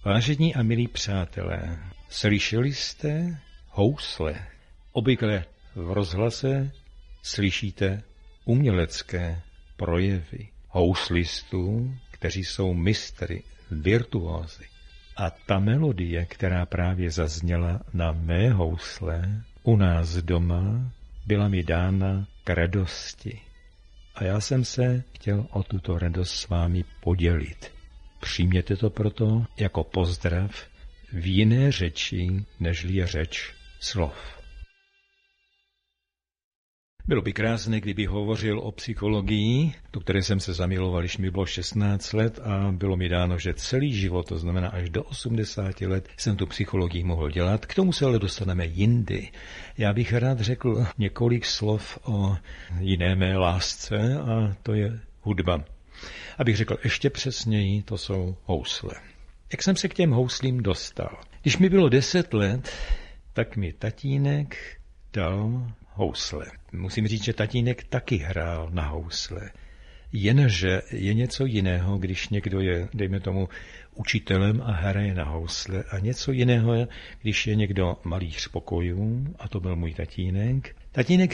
Vážení a milí přátelé, slyšeli jste housle? Obvykle v rozhlase slyšíte umělecké projevy houslistů, kteří jsou mistry, virtuózy. A ta melodie, která právě zazněla na mé housle u nás doma, byla mi dána k radosti. A já jsem se chtěl o tuto radost s vámi podělit. Přijměte to proto jako pozdrav v jiné řeči, nežli je řeč slov. Bylo by krásné, kdyby hovořil o psychologii, do které jsem se zamiloval, když mi bylo 16 let a bylo mi dáno, že celý život, to znamená až do 80 let, jsem tu psychologii mohl dělat. K tomu se ale dostaneme jindy. Já bych rád řekl několik slov o jiné mé lásce a to je hudba. Abych řekl ještě přesněji, to jsou housle. Jak jsem se k těm houslím dostal? Když mi bylo 10 let, tak mi tatínek dal housle. Musím říct, že tatínek taky hrál na housle. Jenže je něco jiného, když někdo je, dejme tomu, učitelem a hraje na housle, a něco jiného je, když je někdo malíř pokojů, a to byl můj tatínek. Tatínek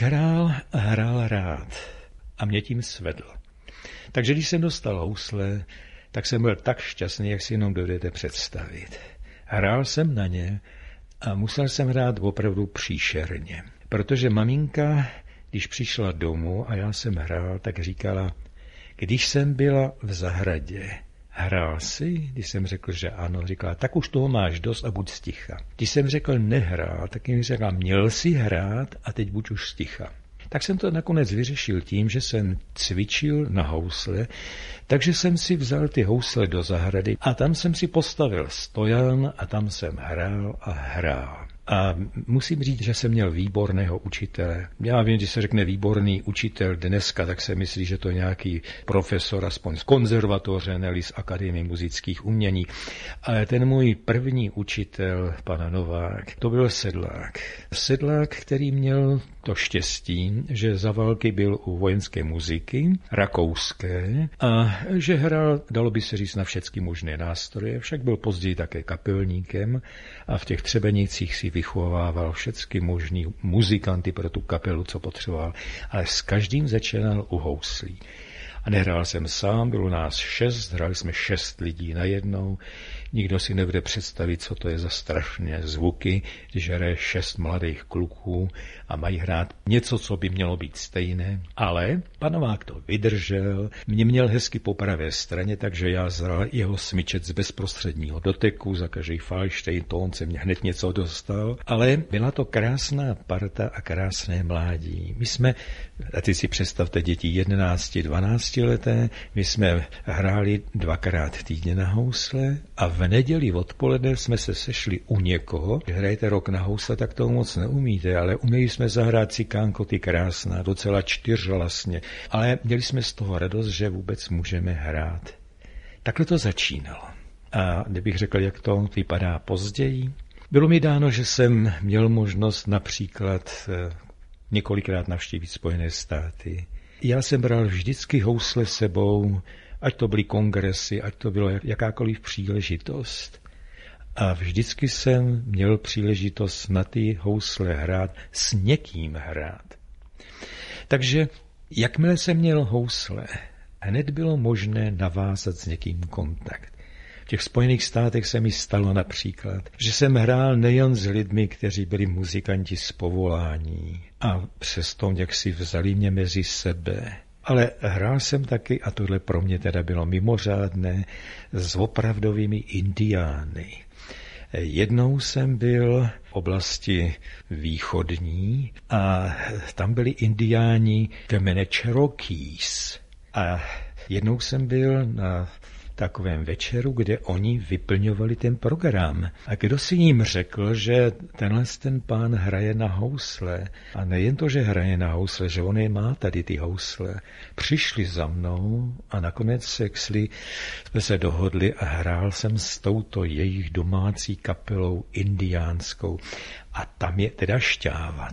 hrál rád a mě tím svedl. Takže když jsem dostal housle, tak jsem byl tak šťastný, jak si jenom dovedete představit. Hrál jsem na ně a musel jsem hrát opravdu příšerně. Protože maminka, když přišla domů a já jsem hrál, tak říkala, když jsem byla v zahradě, hrál jsi? Když jsem řekl, že ano, říkala, tak už toho máš dost a buď sticha. Když jsem řekl nehrál, tak mi řekla, měl jsi hrát a teď buď už sticha. Tak jsem to nakonec vyřešil tím, že jsem cvičil na housle, takže jsem si vzal ty housle do zahrady a tam jsem si postavil stojan a tam jsem hrál a hrál. A musím říct, že jsem měl výborného učitele. Já vím, když se řekne výborný učitel dneska, tak se myslí, že to je nějaký profesor, aspoň z konzervatoře, ne z Akademie muzických umění. Ale ten můj první učitel, pan Novák, to byl sedlák. Sedlák, který měl to štěstí, že za války byl u vojenské muziky, rakouské, a že hrál, dalo by se říct, na všechny možné nástroje, však byl později také kapelníkem a v těch Třebenicích si vychovával všechny možný muzikanty pro tu kapelu, co potřeboval, ale s každým začínal u houslí. A nehrál jsem sám, bylo nás 6, hráli jsme 6 lidí najednou. Nikdo si nebude představit, co to je za strašné zvuky, když hraje 6 mladých kluků a mají hrát něco, co by mělo být stejné. Ale pan Novák to vydržel, mě měl hezky po pravé straně, takže já zral jeho smyčec z bezprostředního doteku, za každý falštejn tónce mě hned něco dostal. Ale byla to krásná parta a krásné mládí. My jsme, a teď si představte děti 11, 12 leté, my jsme hráli 2krát týdně na housle a v neděli odpoledne jsme se sešli u někoho. Když hrajete rok na housle, tak to moc neumíte, ale uměli jsme zahrát Cikánko ty krásná, docela 4hlasně. Ale měli jsme z toho radost, že vůbec můžeme hrát. Takhle to začínalo. A kdybych řekl, jak to vypadá později, bylo mi dáno, že jsem měl možnost například několikrát navštívit Spojené státy. Já jsem bral vždycky housle sebou, ať to byly kongresy, ať to bylo jakákoliv příležitost. A vždycky jsem měl příležitost na ty housle hrát, s někým hrát. Takže jakmile jsem měl housle, hned bylo možné navázat s někým kontakt. V těch Spojených státech se mi stalo například, že jsem hrál nejen s lidmi, kteří byli muzikanti z povolání a přesto jak si vzali mě mezi sebe. Ale hrál jsem taky, a tohle pro mě teda bylo mimořádné, s opravdovými indiány. Jednou jsem byl v oblasti východní a tam byli indiáni kmene Cherokees. A jednou jsem byl na takovém večeru, kde oni vyplňovali ten program. A kdo si jim řekl, že ten pán hraje na housle. A nejen to, že hraje na housle, že on je má tady ty housle. Přišli za mnou a nakonec jsme se dohodli a hrál jsem s touto jejich domácí kapelou indiánskou. A tam je teda šťáva.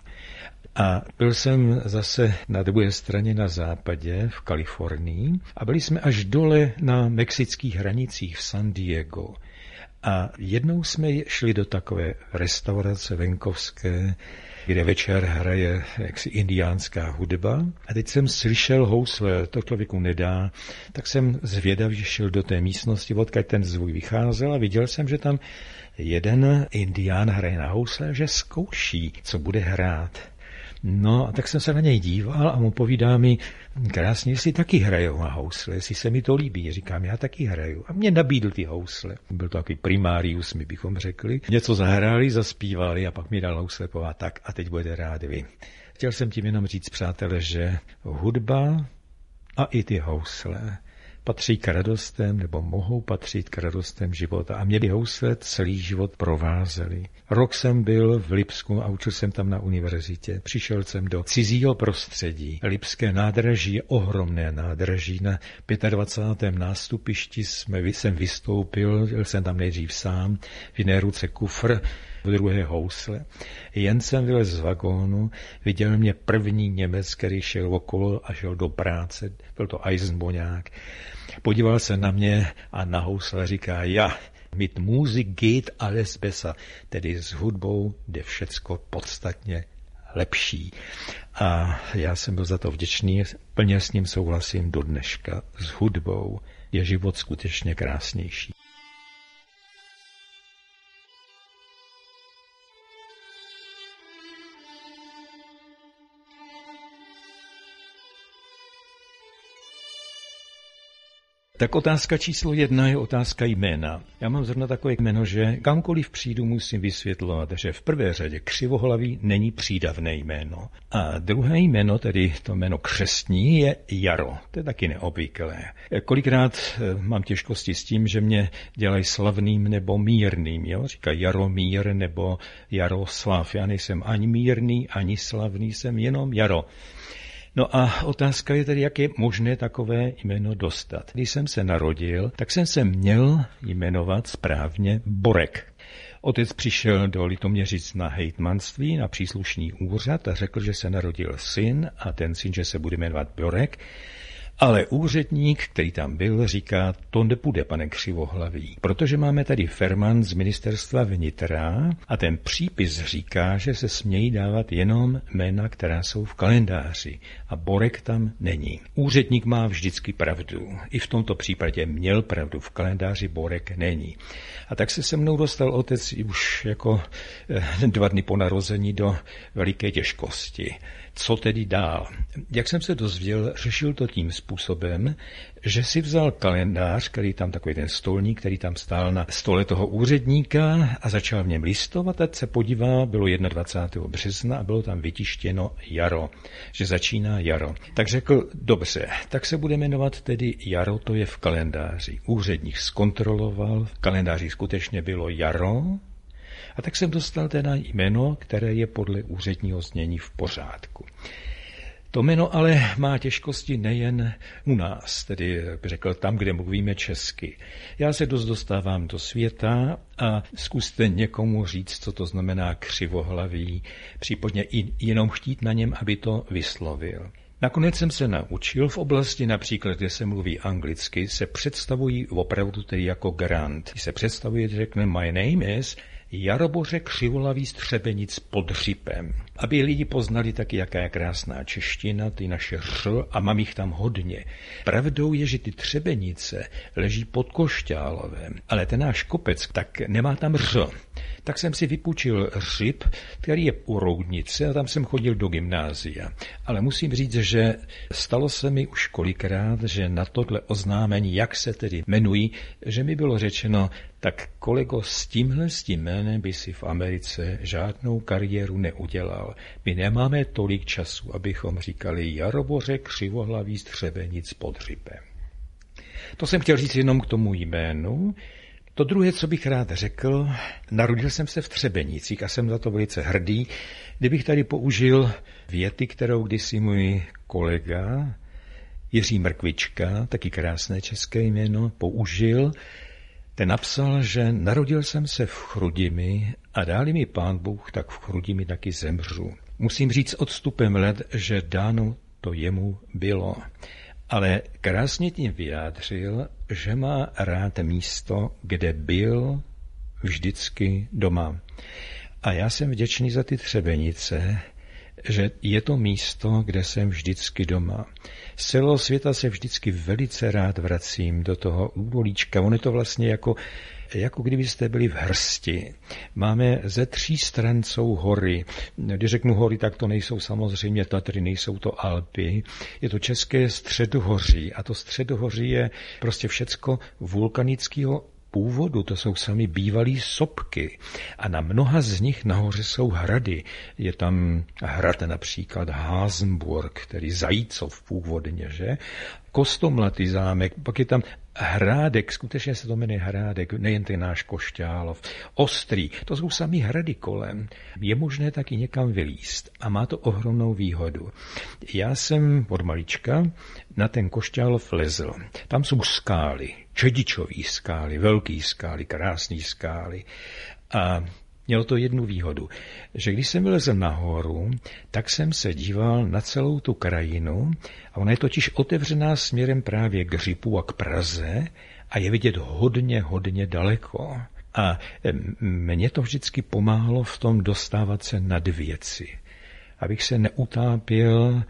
A byl jsem zase na druhé straně na západě v Kalifornii a byli jsme až dole na mexických hranicích v San Diego. A jednou jsme šli do takové restaurace venkovské, kde večer hraje jaksi indiánská hudba. A teď jsem slyšel housle, to člověku nedá, tak jsem zvědavě šel do té místnosti, odkud ten zvuk vycházel a viděl jsem, že tam jeden indián hraje na housle, že zkouší, co bude hrát. No a tak jsem se na něj díval a mu povídá mi, krásně, jestli taky hrajou na housle, jestli se mi to líbí. Říkám, já taky hraju. A mě nabídl ty housle. Byl to takový primárius, my bychom řekli. Něco zahráli, zaspívali a pak mi dal housle pová, tak a teď budete rád vy. Chtěl jsem tím jenom říct, přátelé, že hudba a i ty housle patří k radostem, nebo mohou patřit k radostem života. A mě ty housle celý život provázely. Rok jsem byl v Lipsku a učil jsem tam na univerzitě. Přišel jsem do cizího prostředí. Lipské nádraží je ohromné nádraží. Na 25. nástupišti jsem vystoupil, byl jsem tam nejdřív sám, v jedné ruce kufr, v druhé housle. Jen jsem vylez z vagónu, viděl mě první Němec, který šel okolo a šel do práce. Byl to Eisenboňák. Podíval se na mě a na housle říká, ja, mit Musik geht alles besser, tedy s hudbou jde všecko podstatně lepší. A já jsem byl za to vděčný, plně s ním souhlasím do dneška. S hudbou je život skutečně krásnější. Tak otázka číslo 1 je otázka jména. Já mám zrovna takové jméno, že kamkoliv přijdu, musím vysvětlovat, že v prvé řadě Křivohlavý není přídavné jméno. A druhé jméno, tedy to jméno křestní, je Jaro. To je taky neobvyklé. Kolikrát mám těžkosti s tím, že mě dělají slavným nebo mírným. Jo? Říkají Jaromír nebo Jaroslav. Já nejsem ani mírný, ani slavný, jsem jenom Jaro. No a otázka je tedy, jak je možné takové jméno dostat. Když jsem se narodil, tak jsem se měl jmenovat správně Borek. Otec přišel do Litoměřic na hejtmanství, na příslušný úřad a řekl, že se narodil syn a ten syn, že se bude jmenovat Borek. Ale úředník, který tam byl, říká, to nepůjde, pane Křivohlavý, protože máme tady ferman z ministerstva vnitra a ten přípis říká, že se smějí dávat jenom jména, která jsou v kalendáři a Borek tam není. Úředník má vždycky pravdu. I v tomto případě měl pravdu, v kalendáři Borek není. A tak se mnou dostal otec už jako 2 dny po narození do veliké těžkosti. Co tedy dál? Jak jsem se dozvěděl, řešil to tím způsobem, že si vzal kalendář, který tam takový ten stolník, který tam stál na stole toho úředníka a začal v něm listovat, ať se podívá, bylo 21. března a bylo tam vytištěno Jaro, že začíná Jaro. Tak řekl, dobře, tak se bude jmenovat tedy Jaro, to je v kalendáři. Úředník zkontroloval, v kalendáři skutečně bylo Jaro, a tak jsem dostal teda jméno, které je podle úředního znění v pořádku. To jméno ale má těžkosti nejen u nás, tedy řekl tam, kde mluvíme česky. Já se dost dostávám do světa a zkuste někomu říct, co to znamená Křivohlavý, případně i jenom chtít na něm, aby to vyslovil. Nakonec jsem se naučil v oblasti například, kde se mluví anglicky, se představují opravdu tedy jako Grant. Když se představuje, řekne my name is Jaroboře Křivohlavý z Třebenic pod Řipem. Aby lidi poznali taky, jaká je krásná čeština, ty naše ř, a mám jich tam hodně. Pravdou je, že ty Třebenice leží pod Košťálovem, ale ten náš kopec, tak nemá tam ř. Tak jsem si vypůjčil Řip, který je u Roudnice a tam jsem chodil do gymnázia. Ale musím říct, že stalo se mi už kolikrát, že na tohle oznámení, jak se tedy jmenují, že mi bylo řečeno, tak kolego, s tímhle jménem by si v Americe žádnou kariéru neudělal. My nemáme tolik času, abychom říkali Jaroboře Křivohlavý z Třebenic pod Řipem. To jsem chtěl říct jenom k tomu jménu. To druhé, co bych rád řekl, narodil jsem se v Třebenicích a jsem za to velice hrdý. Kdybych tady použil věty, kterou kdysi můj kolega Jiří Mrkvička, taky krásné české jméno, použil, ten napsal, že narodil jsem se v Chrudimi a dá-li mi Pán Bůh, tak v Chrudimi taky zemřu. Musím říct odstupem let, že dáno to jemu bylo. Ale krásně tím vyjádřil, že má rád místo, kde byl vždycky doma. A já jsem vděčný za ty Třebenice, že je to místo, kde jsem vždycky doma. Z celého světa se vždycky velice rád vracím do toho údolíčka. On je to vlastně jako kdybyste byli v hrsti. Máme ze 3 stran jsou hory. Když řeknu hory, tak to nejsou samozřejmě Tatry, nejsou to Alpy. Je to české středohoří a to středohoří je prostě všecko vulkanického původu, to jsou sami bývalý sopky a na mnoha z nich nahoře jsou hrady. Je tam hrad například Hasenburg, který Zajícov původně, že? Kostomlatý zámek, pak je tam Hrádek, skutečně se to jmenuje Hrádek, nejen ten náš Košťálov, Ostrý, to jsou sami hrady kolem. Je možné taky někam vylízt a má to ohromnou výhodu. Já jsem od malička na ten Košťálov lezl. Tam jsou skály, čedičový skály, velký skály, krásný skály a mělo to jednu výhodu, že když jsem vylezl nahoru, tak jsem se díval na celou tu krajinu a ona je totiž otevřená směrem právě k Řipu a k Praze a je vidět hodně daleko. A mě to vždycky pomáhalo v tom dostávat se nad věci, abych se neutápěl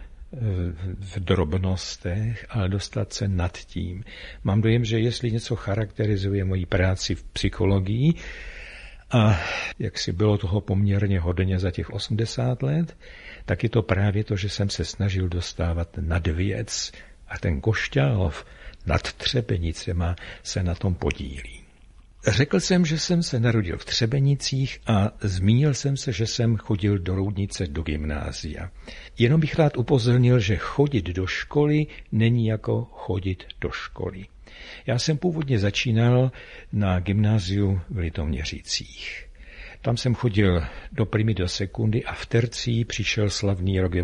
v drobnostech, ale dostat se nad tím. Mám dojem, že jestli něco charakterizuje moji práci v psychologii, a jak si bylo toho poměrně hodně za těch 80 let, tak je to právě to, že jsem se snažil dostávat nad věc a ten Košťálov nad Třebenicema se na tom podílí. Řekl jsem, že jsem se narodil v Třebenicích a zmínil jsem se, že jsem chodil do Roudnice do gymnázia. Jenom bych rád upozornil, že chodit do školy není jako chodit do školy. Já jsem původně začínal na gymnáziu v Litoměřicích. Tam jsem chodil do primy do sekundy a v tercii přišel slavný rok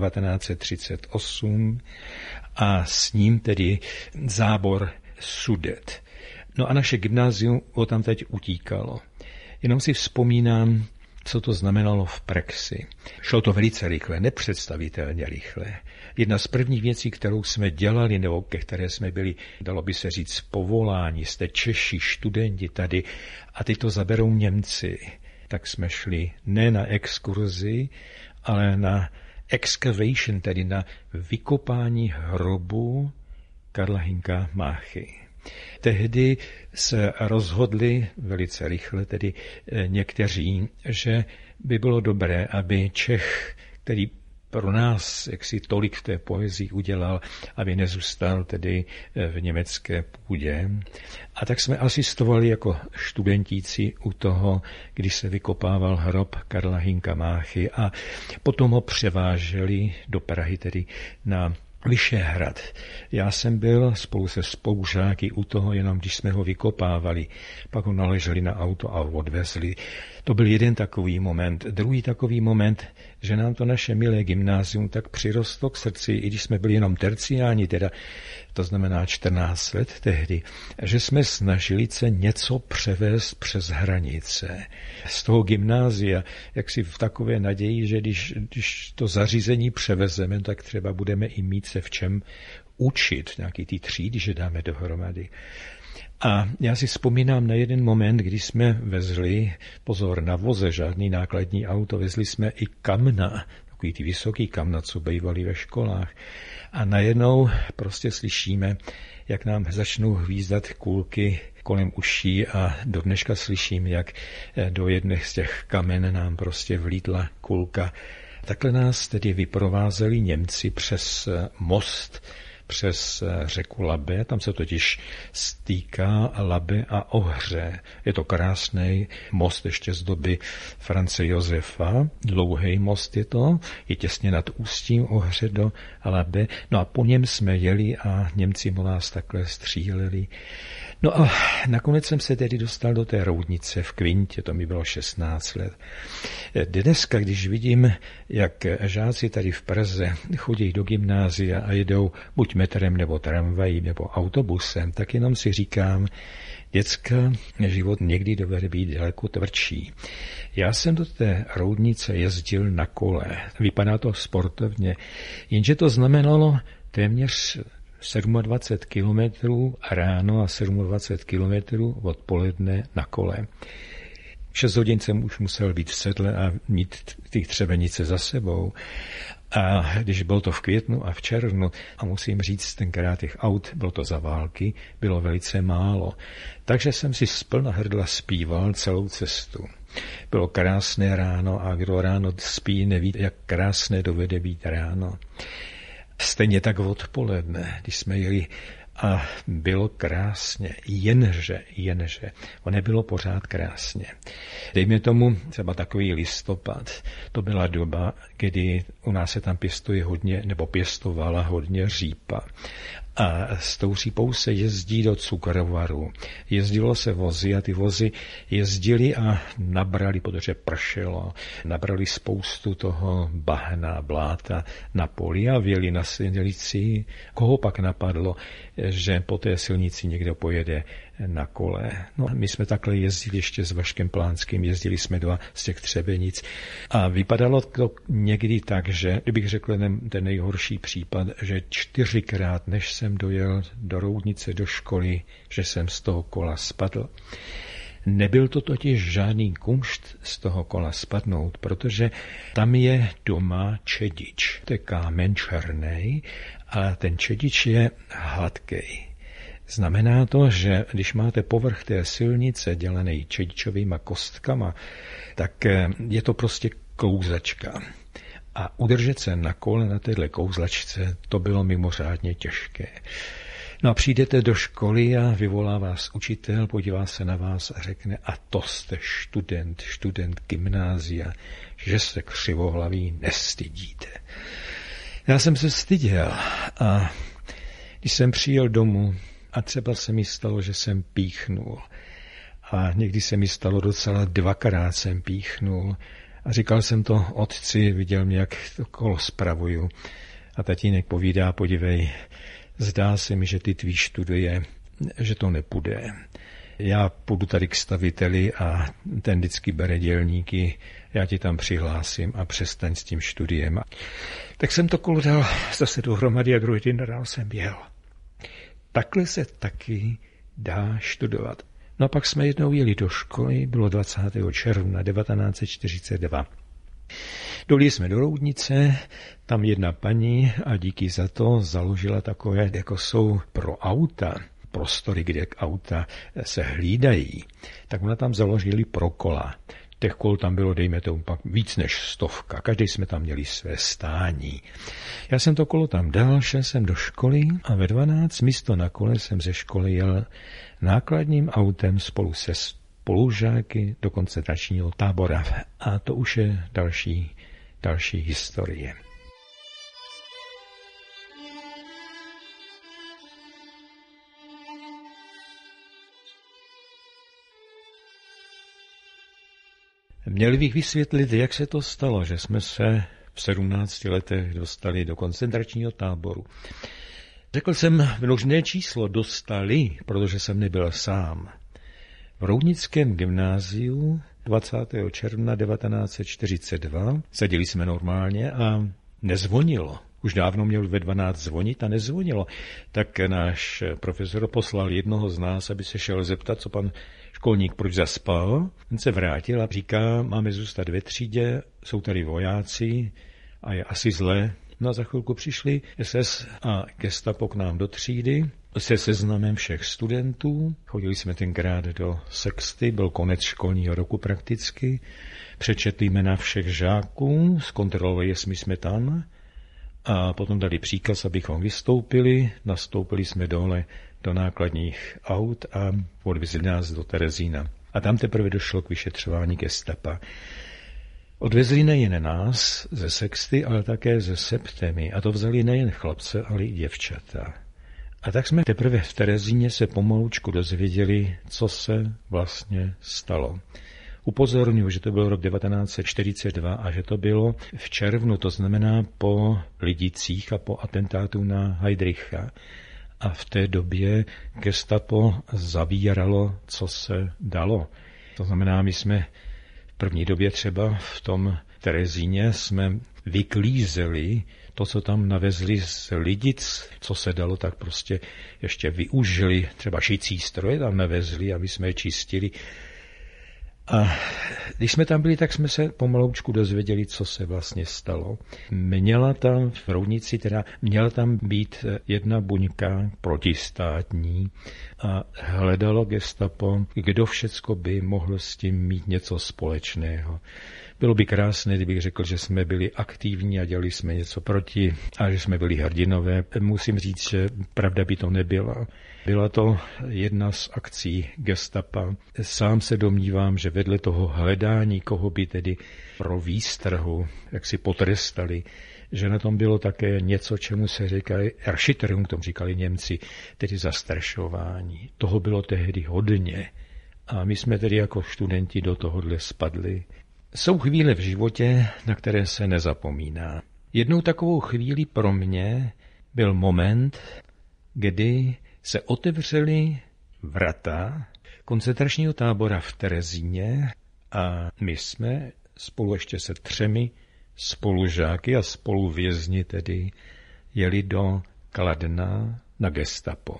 1938 a s ním tedy zábor Sudet. No a naše gymnázium o tam teď utíkalo. Jenom si vzpomínám, co to znamenalo v praxi. Šlo to velice rychle, nepředstavitelně rychle. Jedna z prvních věcí, kterou jsme dělali, nebo ke které jsme byli, dalo by se říct, povoláni, jste Češi, studenti tady, a ty to zaberou Němci, tak jsme šli ne na exkurzi, ale na excavation, tedy na vykopání hrobu Karla Hynka Máchy. Tehdy se rozhodli velice rychle, tedy někteří, že by bylo dobré, aby Čech, který pro nás jaksi tolik v té poezii udělal, aby nezůstal tedy v německé půdě. A tak jsme asistovali jako studentíci u toho, když se vykopával hrob Karla Hynka Máchy a potom ho převáželi do Prahy, tedy na Vyšehrad. Já jsem byl spolu se spolužáky u toho, jenom když jsme ho vykopávali. Pak ho naleželi na auto a odvezli. To byl jeden takový moment. Druhý takový moment, že nám to naše milé gymnázium tak přirostlo k srdci, i když jsme byli jenom terciáni, teda to znamená 14 let tehdy, že jsme snažili se něco převést přes hranice. Z toho gymnázia, jak si v takové naději, že když to zařízení převezeme, tak třeba budeme i mít se v čem učit, nějaký ty třídy, že dáme dohromady. A já si vzpomínám na jeden moment, kdy jsme vezli, pozor, na voze, žádný nákladní auto, vezli jsme i kamna, takový ty vysoký kamna, co bývaly ve školách. A najednou prostě slyšíme, jak nám začnou hvízdat kulky kolem uší a do dneška slyším, jak do jedných z těch kamen nám prostě vlítla kulka. Takhle nás tedy vyprovázeli Němci přes most, přes řeku Labe, tam se totiž stýká Labe a Ohře. Je to krásný most ještě z doby France Josefa, dlouhý most je těsně nad ústím Ohře do Labe. No a po něm jsme jeli a Němci mu nás takhle stříleli. No a nakonec jsem se tedy dostal do té Roudnice v Kvintě, to mi bylo 16 let. Dneska, když vidím, jak žáci tady v Praze chodí do gymnázia a jedou buď metrem nebo tramvají nebo autobusem, tak jenom si říkám, děcka, život někdy dovede být daleko tvrdší. Já jsem do té Roudnice jezdil na kole. Vypadá to sportovně, jenže to znamenalo téměř 27 kilometrů ráno a 27 kilometrů odpoledne na kole. 6 hodin jsem už musel být v sedle a mít ty Třebenice za sebou. A když bylo to v květnu a v červnu, a musím říct, tenkrát těch aut, bylo to za války, bylo velice málo. Takže jsem si splna hrdla zpíval celou cestu. Bylo krásné ráno a kdo ráno spí, neví, jak krásné dovede být ráno. Stejně tak odpoledne, když jsme jeli a bylo krásně, jenže, nebylo pořád krásně. Dejme tomu třeba takový listopad, to byla doba, kdy u nás se tam pěstuje hodně, nebo pěstovala hodně řípa. A s tou řípou se jezdí do cukrovaru. Jezdilo se vozy a ty vozy jezdili a nabrali, protože pršelo, nabrali spoustu toho bahna, bláta na poli a vjeli na silnici. Koho pak napadlo, že po té silnici někdo pojede na kole. No, my jsme takhle jezdili ještě s Vaškem Plánským, jezdili jsme 2 z těch Třebenic a vypadalo to někdy tak, že, kdybych řekl ten nejhorší případ, že 4krát, než jsem dojel do Roudnice do školy, že jsem z toho kola spadl. Nebyl to totiž žádný kumšt z toho kola spadnout, protože tam je doma čedič. To je kámen černej a ten čedič je hladký. Znamená to, že když máte povrch té silnice dělaný čedičovýma kostkama, tak je to prostě klouzačka. A udržet se na kole na téhle kouzlačce, to bylo mimořádně těžké. No a přijdete do školy a vyvolá vás učitel, podívá se na vás a řekne, a to jste student gymnázia, že se křivohlaví nestydíte. Já jsem se styděl a když jsem přijel domů, a třeba se mi stalo, že jsem píchnul. A někdy se mi stalo docela 2krát jsem píchnul. A říkal jsem to otci, viděl mě, jak to kolo spravuju. A tatínek povídá, podívej, zdá se mi, že ty tvý studie, že to nepůjde. Já půjdu tady k staviteli a ten vždycky bere dělníky, já ti tam přihlásím a přestaň s tím studiem. Tak jsem to kolo dal zase dohromady a druhý den ráno jsem jel. Takhle se taky dá studovat. No a pak jsme jednou jeli do školy, bylo 20. června 1942. Dojeli jsme do Roudnice, tam jedna paní a díky za to založila takové, jako jsou pro auta, prostory, kde auta se hlídají. Tak ona tam založili pro kola. Těch kol tam bylo, dejme tomu, pak víc než 100. Každý jsme tam měli své stání. Já jsem to kolo tam dal, šel jsem do školy a ve 12 místo na kole jsem ze školy jel nákladním autem spolu se spolužáky do koncentračního tábora. A to už je další historie. Měl bych vysvětlit, jak se to stalo, že jsme se v 17 letech dostali do koncentračního táboru. Řekl jsem množné číslo dostali, protože jsem nebyl sám. V Roudnickém gymnáziu 20. června 1942 seděli jsme normálně a nezvonilo. Už dávno měl ve 12 zvonit a nezvonilo. Tak náš profesor poslal jednoho z nás, aby se šel zeptat, co pan školník proč zaspal. On se vrátil a říká, máme zůstat ve třídě, jsou tady vojáci a je asi zle. No a za chvilku přišli SS a gestapo k nám do třídy se seznamem všech studentů. Chodili jsme tenkrát do sexty, byl konec školního roku prakticky. Přečetli jména všech žáků, zkontrolovali, jestli jsme tam. A potom dali příkaz, abychom vystoupili. Nastoupili jsme dole do nákladních aut a odvezli nás do Terezína. A tam teprve došlo k vyšetřování gestapa. Odvezli nejen nás ze sexty, ale také ze septemy. A to vzali nejen chlapce, ale i děvčata. A tak jsme teprve v Terezíně se pomalučku dozvěděli, co se vlastně stalo. Upozorňuji, že to byl rok 1942 a že to bylo v červnu, to znamená po Lidicích a po atentátu na Heydricha. A v té době gestapo zavíralo, co se dalo. To znamená, my jsme v první době třeba v tom Terezíně jsme vyklízeli to, co tam navezli z Lidic, co se dalo, tak prostě ještě využili, třeba šicí stroje tam navezli, aby jsme je čistili. A když jsme tam byli, tak jsme se pomaloučku dozvěděli, co se vlastně stalo. Měla tam v Roudnici, měla tam být jedna buňka protistátní a hledalo gestapo, kdo všecko by mohl s tím mít něco společného. Bylo by krásné, kdybych řekl, že jsme byli aktivní a dělali jsme něco proti a že jsme byli hrdinové. Musím říct, že pravda by to nebyla. Byla to jedna z akcí gestapa. Sám se domnívám, že vedle toho hledání, koho by tedy pro výstrahu, jak si potrestali, že na tom bylo také něco, čemu se říkali, Erschütterung, tomu říkali Němci, tedy zastrašování. Toho bylo tehdy hodně. A my jsme tedy jako studenti do tohohle spadli. Jsou chvíle v životě, na které se nezapomíná. Jednou takovou chvíli pro mě byl moment, kdy se otevřely vrata koncentračního tábora v Terezíně a my jsme spolu ještě se 3 spolužáky a spoluvězni tedy jeli do Kladna na gestapo.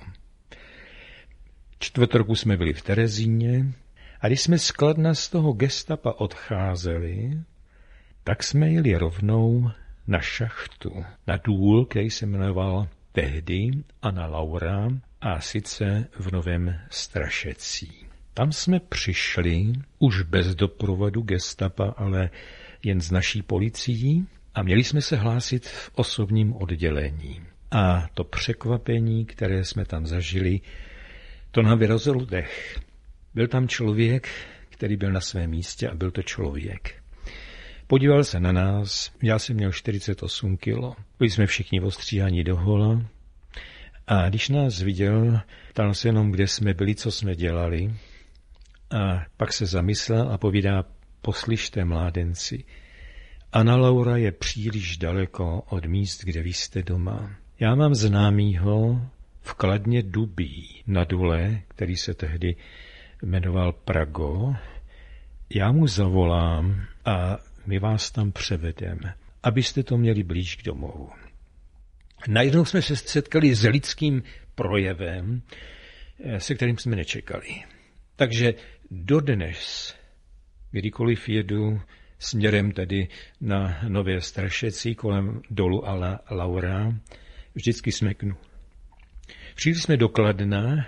4 roku jsme byli v Terezíně a když jsme z Kladna z toho gestapa odcházeli, tak jsme jeli rovnou na šachtu, na důl, který se jmenoval tehdy Anna Laura, a sice v Novém Strašecí. Tam jsme přišli už bez doprovodu gestapa, ale jen s naší policií a měli jsme se hlásit v osobním oddělení. A to překvapení, které jsme tam zažili, to nám vyrozilo dech. Byl tam člověk, který byl na svém místě a byl to člověk. Podíval se na nás, já jsem měl 48 kilo. Byli jsme všichni ostříhaní do hola a když nás viděl, ptal se jenom, kde jsme byli, co jsme dělali a pak se zamyslel a povídá, poslyšte mládenci, Anna Laura je příliš daleko od míst, kde vy jste doma. Já mám známýho v Kladně Dubí na Dule, který se tehdy jmenoval Prago. Já mu zavolám a my vás tam převedeme, abyste to měli blíž k domovu. Najednou jsme se setkali s lidským projevem, se kterým jsme nečekali. Takže dodnes, kdykoliv jedu směrem tedy na Nové Strašecí kolem dolu Anna Laura, vždycky smeknu. Přišli jsme do Kladna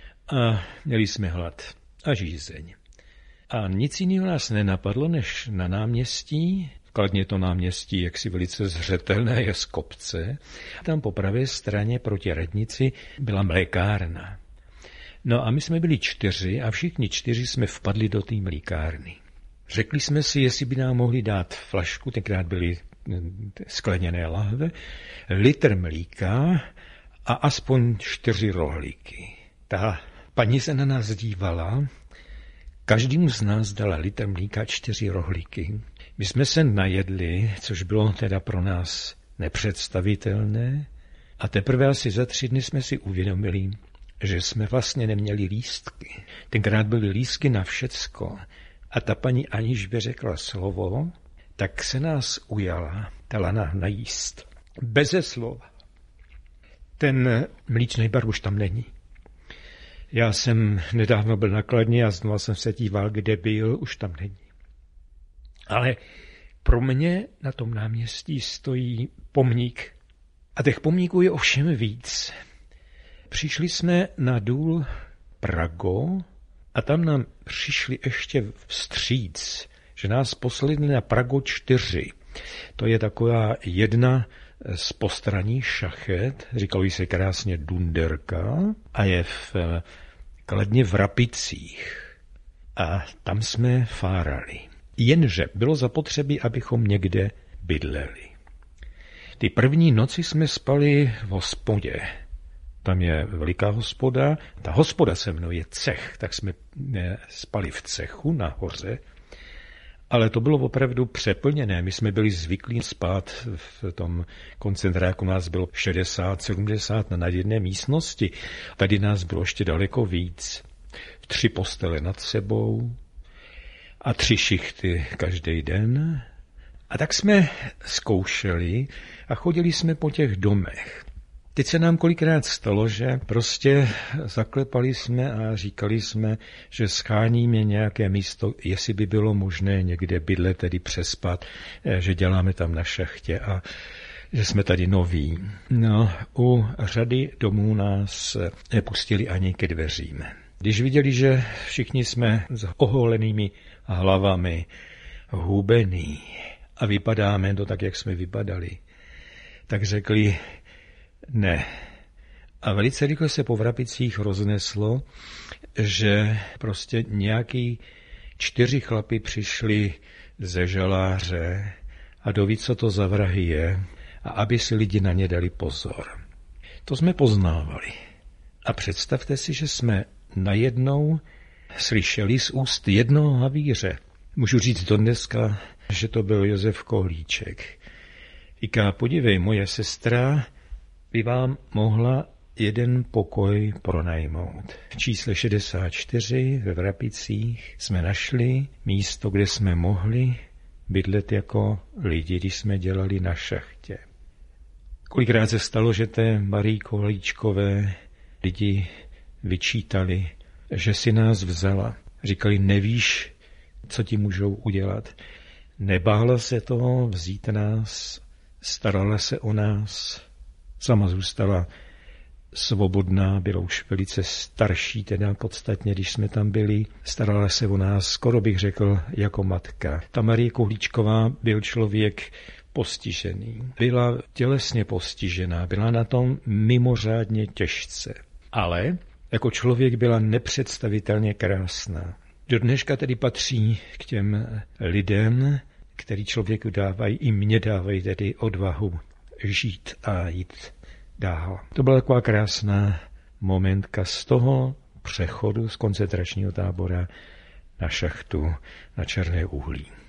a měli jsme hlad a žízeň. A nic jiného nás nenapadlo, než na náměstí, v Kladně to náměstí jaksi velice zřetelné je z kopce, tam po pravé straně proti radnici byla mlékárna. No a my jsme byli 4 a všichni 4 jsme vpadli do té mlékárny. Řekli jsme si, jestli by nám mohli dát flašku, tenkrát byly skleněné lahve, litr mlíka a aspoň 4 rohlíky. Ta paní se na nás dívala, každému z nás dala litr mlíka 4 rohlíky. My jsme se najedli, což bylo teda pro nás nepředstavitelné, a teprve asi za 3 dny jsme si uvědomili, že jsme vlastně neměli lístky. Tenkrát byly lístky na všecko a ta paní, aniž by řekla slovo, tak se nás ujala, dala nám najíst. Beze slova. Ten mlíčný bar už tam není. Já jsem nedávno byl na Kladně a znovu jsem se díval, kde byl, už tam není. Ale pro mě na tom náměstí stojí pomník. A těch pomníků je ovšem víc. Přišli jsme na důl Prago a tam nám přišli ještě vstříc, že nás poslali na Prago 4. To je taková jedna z postraní šachet, říkalo se krásně Dunderka, a je v Kladně v Rapicích. A tam jsme fárali. Jenže bylo zapotřebí, abychom někde bydleli. Ty první noci jsme spali v hospodě. Tam je veliká hospoda. Ta hospoda se jmenuje Cech, tak jsme spali v cechu nahoře. Ale to bylo opravdu přeplněné. My jsme byli zvyklí spát v tom koncentráku. Nás bylo 60-70 na jedné místnosti. Tady nás bylo ještě daleko víc. 3 postele nad sebou a 3 šichty každý den. A tak jsme zkoušeli a chodili jsme po těch domech. Teď se nám kolikrát stalo, že prostě zaklepali jsme a říkali jsme, že scháníme nějaké místo, jestli by bylo možné někde bydlet, tedy přespat, že děláme tam na šachtě a že jsme tady noví. No, u řady domů nás nepustili ani ke dveřím. Když viděli, že všichni jsme s oholenými hlavami, hubený a vypadáme to tak, jak jsme vypadali, tak řekli ne. A velice rychle se po Vrapicích rozneslo, že prostě nějaký 4 chlapi přišli ze Žaláře a doví, co to za vrahy je, a aby si lidi na ně dali pozor. To jsme poznávali. A představte si, že jsme najednou slyšeli z úst jednoho havíře. Můžu říct do dneska, že to byl Josef Kohlíček. Říká, podívej, moje sestra by vám mohla jeden pokoj pronajmout. V čísle 64 ve Vrapicích jsme našli místo, kde jsme mohli bydlet jako lidi, když jsme dělali na šachtě. Kolikrát se stalo, že té Marii Kohlíčkové lidi vyčítali, že si nás vzala. Říkali, nevíš, co ti můžou udělat. Nebála se toho vzít nás, starala se o nás, sama zůstala svobodná, byla už velice starší, teda podstatně, když jsme tam byli, starala se o nás, skoro bych řekl, jako matka. Ta Marie Kohlíčková byl člověk postižený. Byla tělesně postižená, byla na tom mimořádně těžce. Ale jako člověk byla nepředstavitelně krásná. Do dneška tedy patří k těm lidem, který člověku dávají, i mě dávají tedy odvahu žít a jít dál. To byla taková krásná momentka z toho přechodu z koncentračního tábora na šachtu na černé uhlí.